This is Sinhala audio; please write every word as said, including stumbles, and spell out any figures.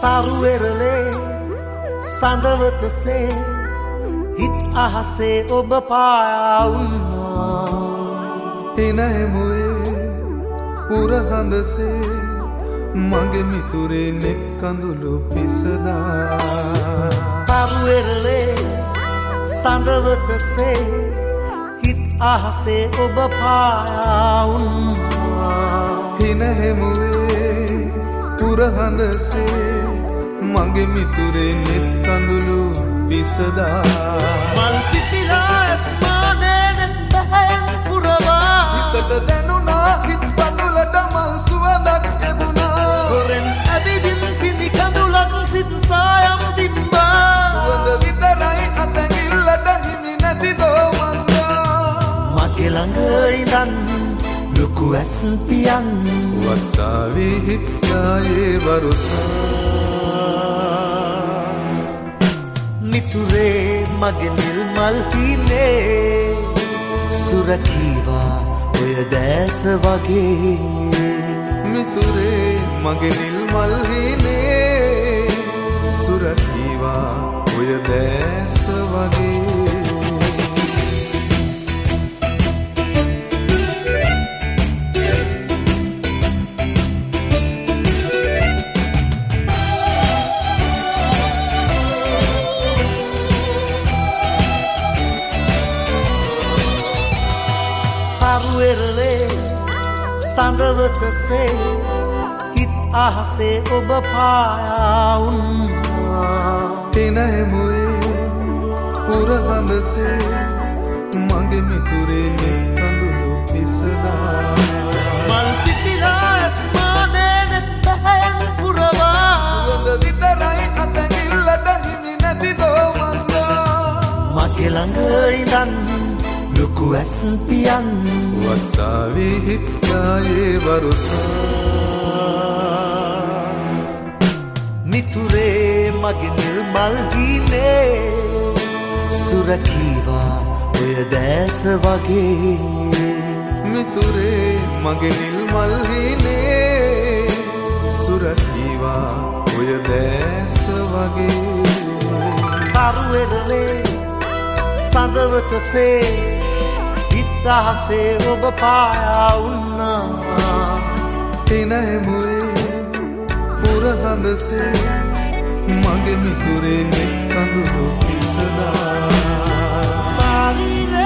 තරුවෙරලේ සඳවතසේ හිත් අහසේ ඔබ පායා උන්නා එනහෙමුවේ පුරහඳසේ මගේ මිතුරේ නෙත් කඳුළු පිසදා තරුවෙරලේ සඳවතසේ හිත් අහසේ ඔබ පායා උන්නා එනහෙමුවේ පුරහඳසේ මගේ මිතුරේ නෙත් කඳුළු පිසදා මල් පිපිලා ස්මානේ නෙත් බැහැන් පුරවා හිතට දැනුණා හිත් පඳුලට මල් සුවඳක් ලැබුණා හොරෙන් ඇවිදින් පිණි කඳුලක් සිත් සායම් තිබ්බා සුවඳ විතරයි අතැඟිල්ලට හිමි නැති දෝමන්දා මගේ ළඟ ඉඳන් ලොකු ඇස් පියන් වසාවි හිත්යායේ වරුසා මිතුරේ මගේ නිල් මල් පිනේ සුරකීවා ඔය දැස වගේ මිතුරේ මගේ නිල් මල් හිනේ සුරකීවා ඔය දැස වගේ තරුවෙරලේ සඳවතසේ හිත් අහසේ ඔබ පායා උන්නා එනහෙමුවේ පුරහඳසේ මගේ මිතුරේ නෙත් කඳුළු පිසදා මල් පිපිලා ස්මානේ නෙත් බැහැන් පුරවා සුවඳ විතරයි අතැඟිල්ලට හිමි නැති දෝමන්දා මගේ ළඟ ඉඳන් ලොකු ඇස් පියන් වසාවි හිත්යායේ වරුසා මිතුරේ මගේ නිල් මල් ගිනේ සුරකීවා ඔය දැස වගේ මිතුරේ මගේ නිල් මල් හිනේ සුරකීවා ඔය දැස වගේ තරුවෙරලේ සඳවතසේ හිත් අහසේ ඔබ පායා උන්නා එනහෙමුවේ පුරහඳසේ මගේ මිතුරේ නෙත් කඳුළු පිසදා සාරිරේ